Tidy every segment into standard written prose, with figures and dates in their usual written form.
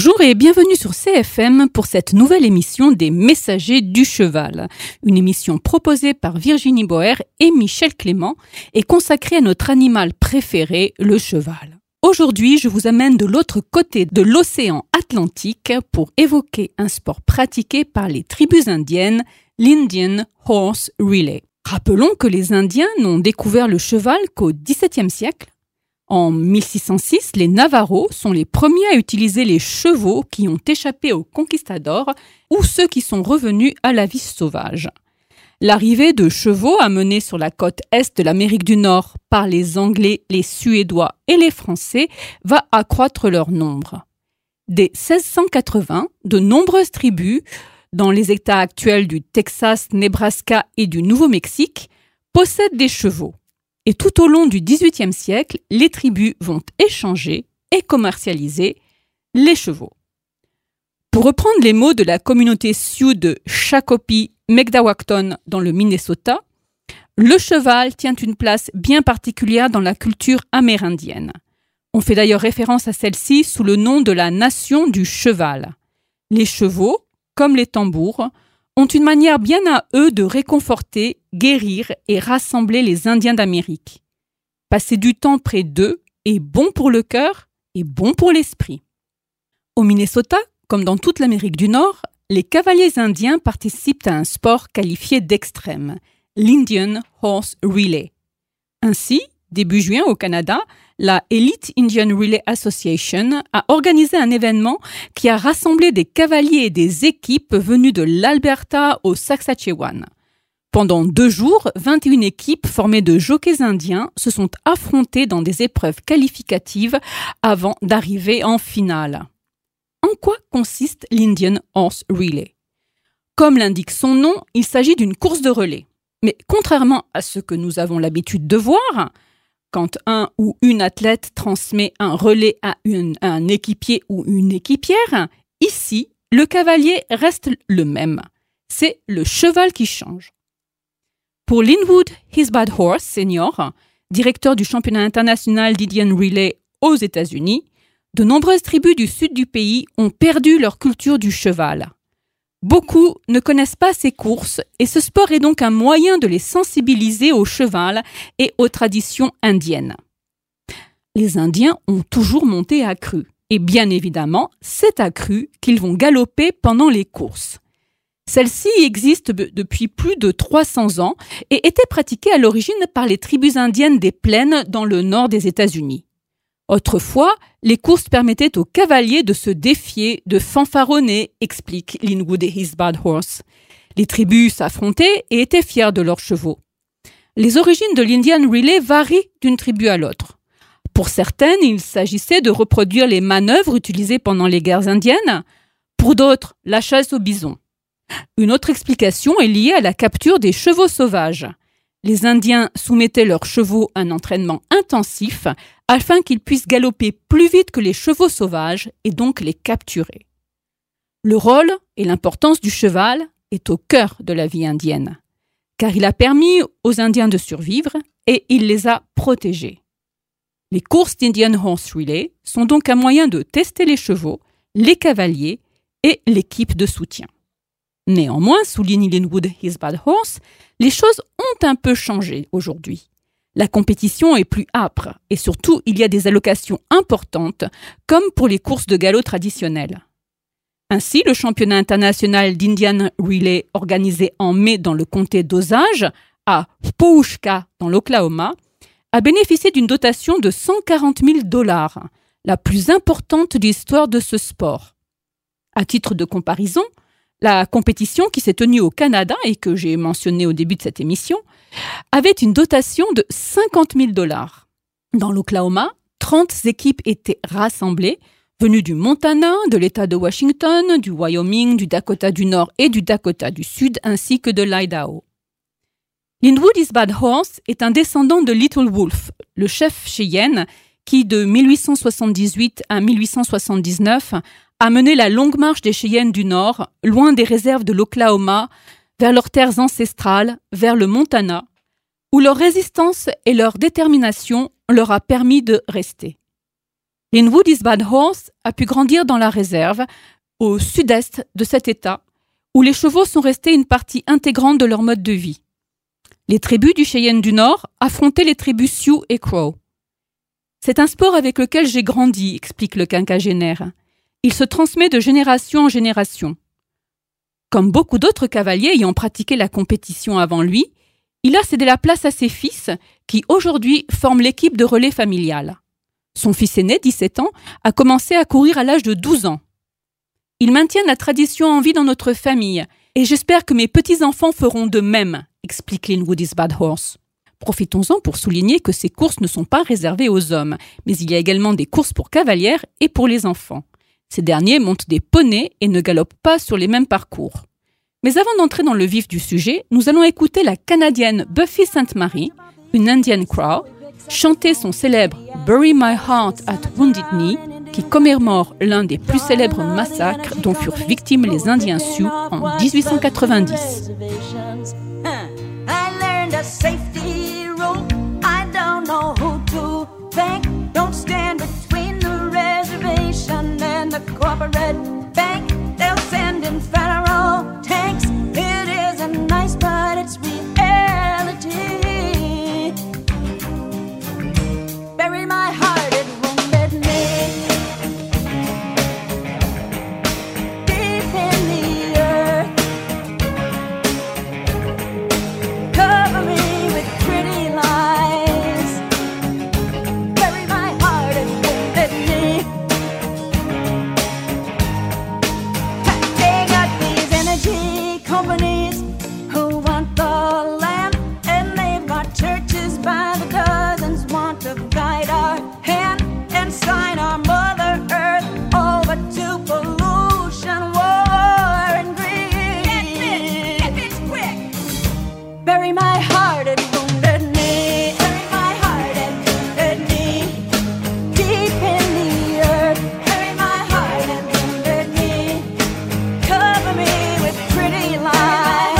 Bonjour et bienvenue sur CFM pour cette nouvelle émission des Messagers du Cheval. Une émission proposée par Virginie Boer et Michel Clément et consacrée à notre animal préféré, le cheval. Aujourd'hui, je vous amène de l'autre côté de l'océan Atlantique pour évoquer un sport pratiqué par les tribus indiennes, l'Indian Horse Relay. Rappelons que les Indiens n'ont découvert le cheval qu'au XVIIe siècle. En 1606, les Navajos sont les premiers à utiliser les chevaux qui ont échappé aux conquistadors ou ceux qui sont revenus à la vie sauvage. L'arrivée de chevaux amenés sur la côte est de l'Amérique du Nord par les Anglais, les Suédois et les Français va accroître leur nombre. Dès 1680, de nombreuses tribus, dans les États actuels du Texas, Nebraska et du Nouveau-Mexique, possèdent des chevaux. Et tout au long du XVIIIe siècle, les tribus vont échanger et commercialiser les chevaux. Pour reprendre les mots de la communauté Sioux de Shakopee, Megdawakton dans le Minnesota, le cheval tient une place bien particulière dans la culture amérindienne. On fait d'ailleurs référence à celle-ci sous le nom de la nation du cheval. Les chevaux, comme les tambours, ont une manière bien à eux de réconforter, guérir et rassembler les Indiens d'Amérique. Passer du temps près d'eux est bon pour le cœur et bon pour l'esprit. Au Minnesota, comme dans toute l'Amérique du Nord, les cavaliers indiens participent à un sport qualifié d'extrême, l'Indian Horse Relay. Ainsi, début juin au Canada, la Elite Indian Relay Association a organisé un événement qui a rassemblé des cavaliers et des équipes venus de l'Alberta au Saskatchewan. Pendant 2 jours, 21 équipes formées de jockeys indiens se sont affrontées dans des épreuves qualificatives avant d'arriver en finale. En quoi consiste l'Indian Horse Relay ? Comme l'indique son nom, il s'agit d'une course de relais. Mais contrairement à ce que nous avons l'habitude de voir, quand un ou une athlète transmet un relais à un équipier ou une équipière, ici, le cavalier reste le même. C'est le cheval qui change. Pour Linwood Hisbard Horse Senior, directeur du championnat international d'Indian Relay aux États-Unis, de nombreuses tribus du sud du pays ont perdu leur culture du cheval. Beaucoup ne connaissent pas ces courses et ce sport est donc un moyen de les sensibiliser au cheval et aux traditions indiennes. Les Indiens ont toujours monté à cru et bien évidemment, c'est à cru qu'ils vont galoper pendant les courses. Celle-ci existe depuis plus de 300 ans et était pratiquée à l'origine par les tribus indiennes des plaines dans le nord des États-Unis. Autrefois, les courses permettaient aux cavaliers de se défier, de fanfaronner, explique Linwood Hisbard Horse. Les tribus s'affrontaient et étaient fiers de leurs chevaux. Les origines de l'Indian Relay varient d'une tribu à l'autre. Pour certaines, il s'agissait de reproduire les manœuvres utilisées pendant les guerres indiennes. Pour d'autres, la chasse au bison. Une autre explication est liée à la capture des chevaux sauvages. Les Indiens soumettaient leurs chevaux à un entraînement intensif afin qu'ils puissent galoper plus vite que les chevaux sauvages et donc les capturer. Le rôle et l'importance du cheval est au cœur de la vie indienne, car il a permis aux Indiens de survivre et il les a protégés. Les courses d'Indian Horse Relay sont donc un moyen de tester les chevaux, les cavaliers et l'équipe de soutien. Néanmoins, souligne Linwood Hisbard Horse, les choses ont un peu changé aujourd'hui. La compétition est plus âpre et surtout, il y a des allocations importantes, comme pour les courses de galop traditionnelles. Ainsi, le championnat international d'Indian Relay organisé en mai dans le comté d'Osage, à Pawhuska dans l'Oklahoma, a bénéficié d'une dotation de $140 000, la plus importante de l'histoire de ce sport. À titre de comparaison, la compétition qui s'est tenue au Canada et que j'ai mentionnée au début de cette émission avait une dotation de $50 000. Dans l'Oklahoma, 30 équipes étaient rassemblées, venues du Montana, de l'État de Washington, du Wyoming, du Dakota du Nord et du Dakota du Sud, ainsi que de l'Idaho. Linwood Hisbard Horse est un descendant de Little Wolf, le chef Cheyenne qui, de 1878 à 1879, a mené la longue marche des Cheyennes du Nord, loin des réserves de l'Oklahoma, vers leurs terres ancestrales, vers le Montana, où leur résistance et leur détermination leur a permis de rester. Linwood East Bad Horse a pu grandir dans la réserve, au sud-est de cet État, où les chevaux sont restés une partie intégrante de leur mode de vie. Les tribus du Cheyenne du Nord affrontaient les tribus Sioux et Crow. C'est un sport avec lequel j'ai grandi, explique le quinquagénaire. Il se transmet de génération en génération. Comme beaucoup d'autres cavaliers ayant pratiqué la compétition avant lui, il a cédé la place à ses fils, qui aujourd'hui forment l'équipe de relais familiale. Son fils aîné, 17 ans, a commencé à courir à l'âge de 12 ans. Ils maintiennent la tradition en vie dans notre famille, et j'espère que mes petits-enfants feront de même, explique Linwood East Bad Horse. Profitons-en pour souligner que ces courses ne sont pas réservées aux hommes, mais il y a également des courses pour cavalières et pour les enfants. Ces derniers montent des poneys et ne galopent pas sur les mêmes parcours. Mais avant d'entrer dans le vif du sujet, nous allons écouter la Canadienne Buffy Sainte-Marie, une Indian Crow, chanter son célèbre « Bury My Heart at Wounded Knee » qui commémore l'un des plus célèbres massacres dont furent victimes les Indiens Sioux en 1890. Bury my heart at Wounded Knee, deep in the earth. Cover me with pretty lies. Bury my heart at Wounded Knee. They got these energy companies who want the land, and they've got churches by the dozens want to guide our hand and sign our Mother Earth over to pollution, war, and greed. Get this quick. Bury my heart at Wounded Knee. Bury my heart at Wounded Knee. Deep in the earth. Bury my heart at Wounded Knee. Cover me with pretty lies.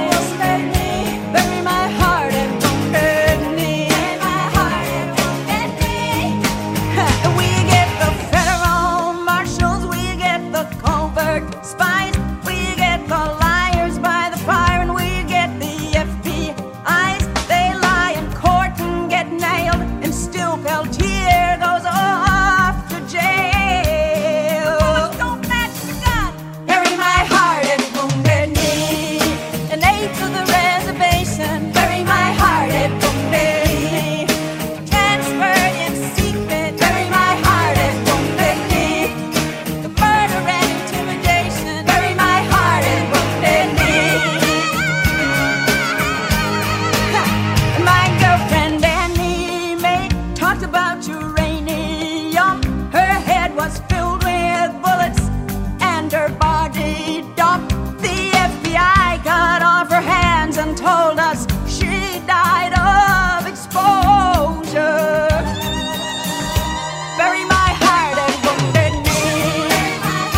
Bury my heart at Wounded Knee. Bury my heart at Wounded Knee. We get the federal marshals, we get the covert spies, we get the liars by the fire, and we get the FBI's. They lie in court and get nailed, and still Peltier goes off to jail. Don't match the gun. Bury my heart at Wounded Knee. An eighth of the reservation. Bury my heart at Wounded Knee. Transferred in secret. Bury my heart at Wounded Knee. The murder and intimidation. Bury my heart at Wounded Knee. My girlfriend Annie Mae talked about uranium. Her head was filled with bullets and her body dumped. The FBI cut off her hands and told us she died of exposure. Bury my heart at Wounded Knee.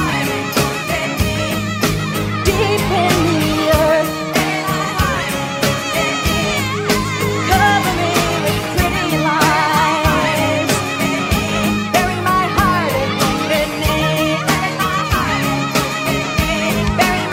Deep in the earth. Cover me with pretty lies. Bury my heart at Wounded Knee. Bury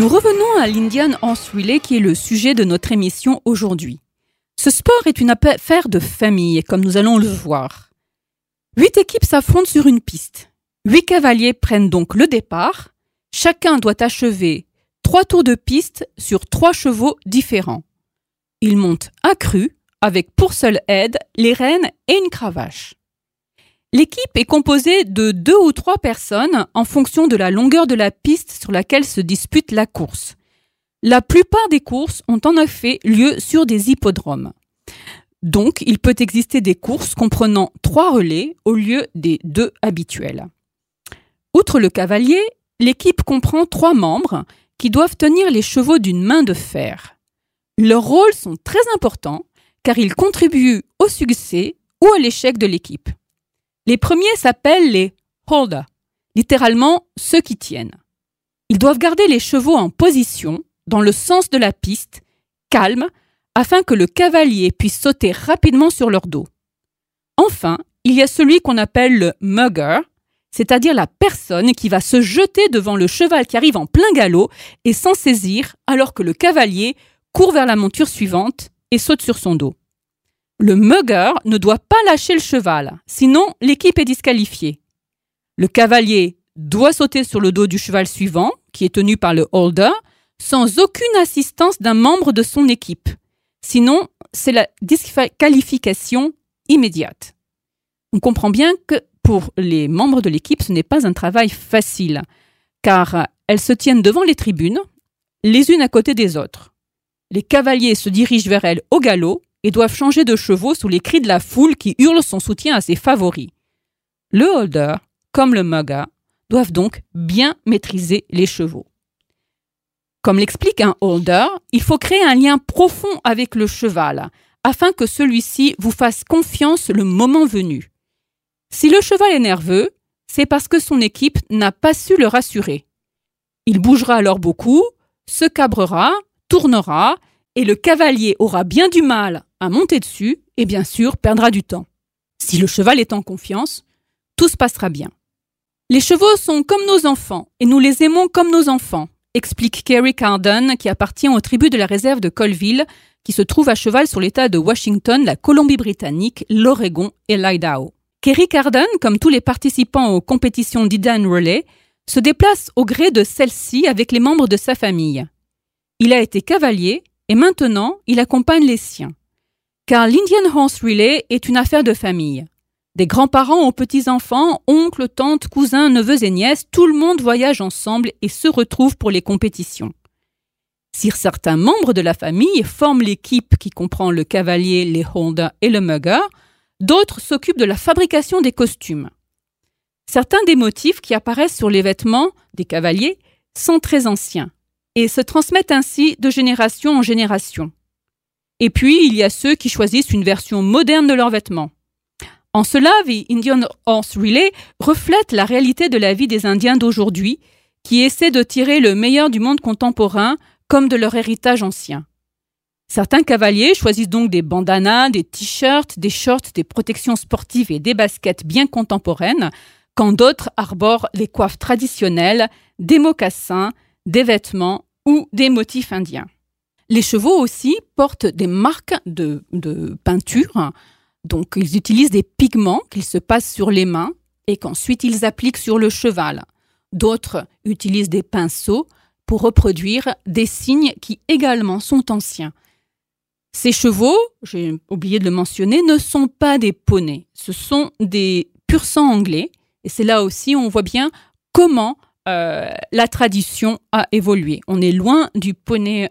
Nous revenons à l'Indian Horse Relay qui est le sujet de notre émission aujourd'hui. Ce sport est une affaire de famille, comme nous allons le voir. 8 équipes s'affrontent sur une piste. 8 cavaliers prennent donc le départ. Chacun doit achever 3 tours de piste sur 3 chevaux différents. Ils montent accrus, avec pour seule aide les rênes et une cravache. L'équipe est composée de 2 ou 3 personnes en fonction de la longueur de la piste sur laquelle se dispute la course. La plupart des courses ont en effet lieu sur des hippodromes. Donc, il peut exister des courses comprenant 3 relais au lieu des 2 habituels. Outre le cavalier, l'équipe comprend 3 membres qui doivent tenir les chevaux d'une main de fer. Leurs rôles sont très importants car ils contribuent au succès ou à l'échec de l'équipe. Les premiers s'appellent les holders, littéralement ceux qui tiennent. Ils doivent garder les chevaux en position, dans le sens de la piste, calme, afin que le cavalier puisse sauter rapidement sur leur dos. Enfin, il y a celui qu'on appelle le mugger, c'est-à-dire la personne qui va se jeter devant le cheval qui arrive en plein galop et s'en saisir alors que le cavalier court vers la monture suivante et saute sur son dos. Le mugger ne doit pas lâcher le cheval, sinon l'équipe est disqualifiée. Le cavalier doit sauter sur le dos du cheval suivant, qui est tenu par le holder, sans aucune assistance d'un membre de son équipe. Sinon, c'est la disqualification immédiate. On comprend bien que pour les membres de l'équipe, ce n'est pas un travail facile, car elles se tiennent devant les tribunes, les unes à côté des autres. Les cavaliers se dirigent vers elles au galop et doivent changer de chevaux sous les cris de la foule qui hurle son soutien à ses favoris. Le holder, comme le mugger, doivent donc bien maîtriser les chevaux. Comme l'explique un holder, il faut créer un lien profond avec le cheval, afin que celui-ci vous fasse confiance le moment venu. Si le cheval est nerveux, c'est parce que son équipe n'a pas su le rassurer. Il bougera alors beaucoup, se cabrera, tournera, et le cavalier aura bien du mal à monter dessus et bien sûr perdra du temps. Si le cheval est en confiance, tout se passera bien. Les chevaux sont comme nos enfants et nous les aimons comme nos enfants, explique Kerry Carden qui appartient aux tribus de la réserve de Colville qui se trouve à cheval sur l'État de Washington, la Colombie-Britannique, l'Oregon et l'Idaho. Kerry Carden, comme tous les participants aux compétitions d'Indian Relay, se déplace au gré de celle-ci avec les membres de sa famille. Il a été cavalier et maintenant il accompagne les siens. Car l'Indian Horse Relay est une affaire de famille. Des grands-parents aux petits-enfants, oncles, tantes, cousins, neveux et nièces, tout le monde voyage ensemble et se retrouve pour les compétitions. Si certains membres de la famille forment l'équipe qui comprend le cavalier, les holders et le mugger, d'autres s'occupent de la fabrication des costumes. Certains des motifs qui apparaissent sur les vêtements des cavaliers sont très anciens et se transmettent ainsi de génération en génération. Et puis, il y a ceux qui choisissent une version moderne de leurs vêtements. En cela, The Indian Horse Relay reflète la réalité de la vie des Indiens d'aujourd'hui, qui essaient de tirer le meilleur du monde contemporain comme de leur héritage ancien. Certains cavaliers choisissent donc des bandanas, des t-shirts, des shorts, des protections sportives et des baskets bien contemporaines, quand d'autres arborent les coiffes traditionnelles, des mocassins, des vêtements ou des motifs indiens. Les chevaux aussi portent des marques de peinture, donc ils utilisent des pigments qu'ils se passent sur les mains et qu'ensuite ils appliquent sur le cheval. D'autres utilisent des pinceaux pour reproduire des signes qui également sont anciens. Ces chevaux, j'ai oublié de le mentionner, ne sont pas des poneys, ce sont des pur-sang anglais et c'est là aussi on voit bien comment la tradition a évolué. On est loin du poney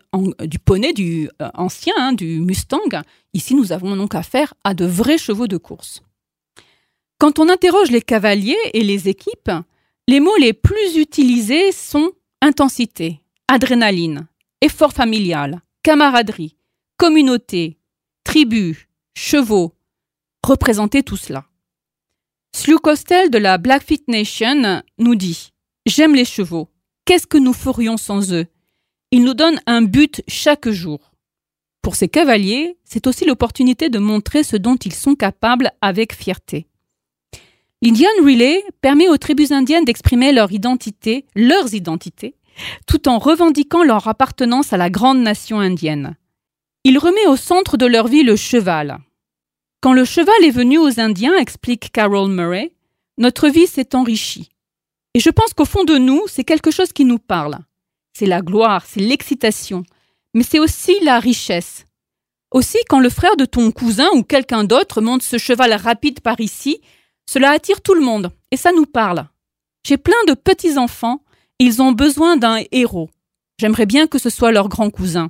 ancien, du Mustang. Ici, nous avons donc affaire à de vrais chevaux de course. Quand on interroge les cavaliers et les équipes, les mots les plus utilisés sont intensité, adrénaline, effort familial, camaraderie, communauté, tribu, chevaux. Représenter tout cela. Slew Costel de la Blackfeet Nation nous dit « J'aime les chevaux. Qu'est-ce que nous ferions sans eux? Ils nous donnent un but chaque jour. » Pour ces cavaliers, c'est aussi l'opportunité de montrer ce dont ils sont capables avec fierté. L'Indian Relay permet aux tribus indiennes d'exprimer leurs identités, tout en revendiquant leur appartenance à la grande nation indienne. Il remet au centre de leur vie le cheval. Quand le cheval est venu aux Indiens, explique Carol Murray, notre vie s'est enrichie. Et je pense qu'au fond de nous, c'est quelque chose qui nous parle. C'est la gloire, c'est l'excitation, mais c'est aussi la richesse. Aussi, quand le frère de ton cousin ou quelqu'un d'autre monte ce cheval rapide par ici, cela attire tout le monde et ça nous parle. J'ai plein de petits-enfants et ils ont besoin d'un héros. J'aimerais bien que ce soit leur grand cousin.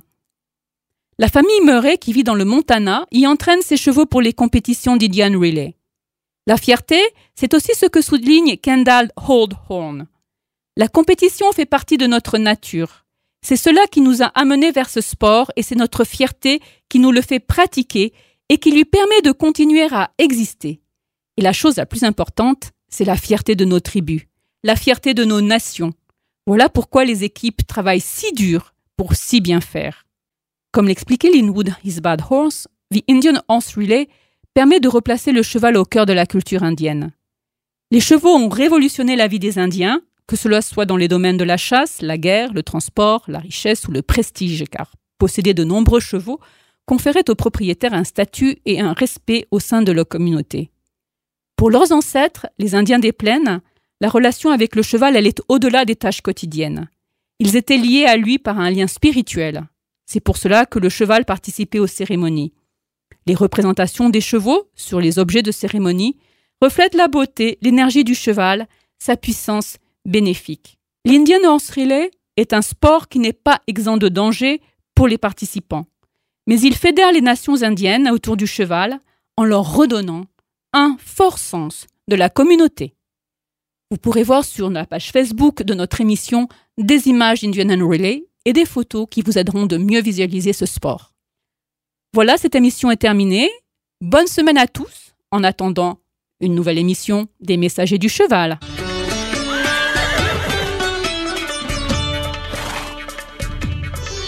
La famille Murray, qui vit dans le Montana, y entraîne ses chevaux pour les compétitions d'Indian Relay. La fierté, c'est aussi ce que souligne Kendall Holdhorn. La compétition fait partie de notre nature. C'est cela qui nous a amenés vers ce sport et c'est notre fierté qui nous le fait pratiquer et qui lui permet de continuer à exister. Et la chose la plus importante, c'est la fierté de nos tribus, la fierté de nos nations. Voilà pourquoi les équipes travaillent si dur pour si bien faire. Comme l'expliquait Linwood Hisbard Horse, The Indian Horse Relay permet de replacer le cheval au cœur de la culture indienne. Les chevaux ont révolutionné la vie des Indiens, que cela soit dans les domaines de la chasse, la guerre, le transport, la richesse ou le prestige, car posséder de nombreux chevaux conférait aux propriétaires un statut et un respect au sein de leur communauté. Pour leurs ancêtres, les Indiens des plaines, la relation avec le cheval allait au-delà des tâches quotidiennes. Ils étaient liés à lui par un lien spirituel. C'est pour cela que le cheval participait aux cérémonies. Les représentations des chevaux sur les objets de cérémonie reflètent la beauté, l'énergie du cheval, sa puissance bénéfique. L'Indian Horse Relay est un sport qui n'est pas exempt de danger pour les participants, mais il fédère les nations indiennes autour du cheval en leur redonnant un fort sens de la communauté. Vous pourrez voir sur la page Facebook de notre émission des images d'Indian Relay et des photos qui vous aideront de mieux visualiser ce sport. Voilà, cette émission est terminée. Bonne semaine à tous, en attendant une nouvelle émission des Messagers du Cheval.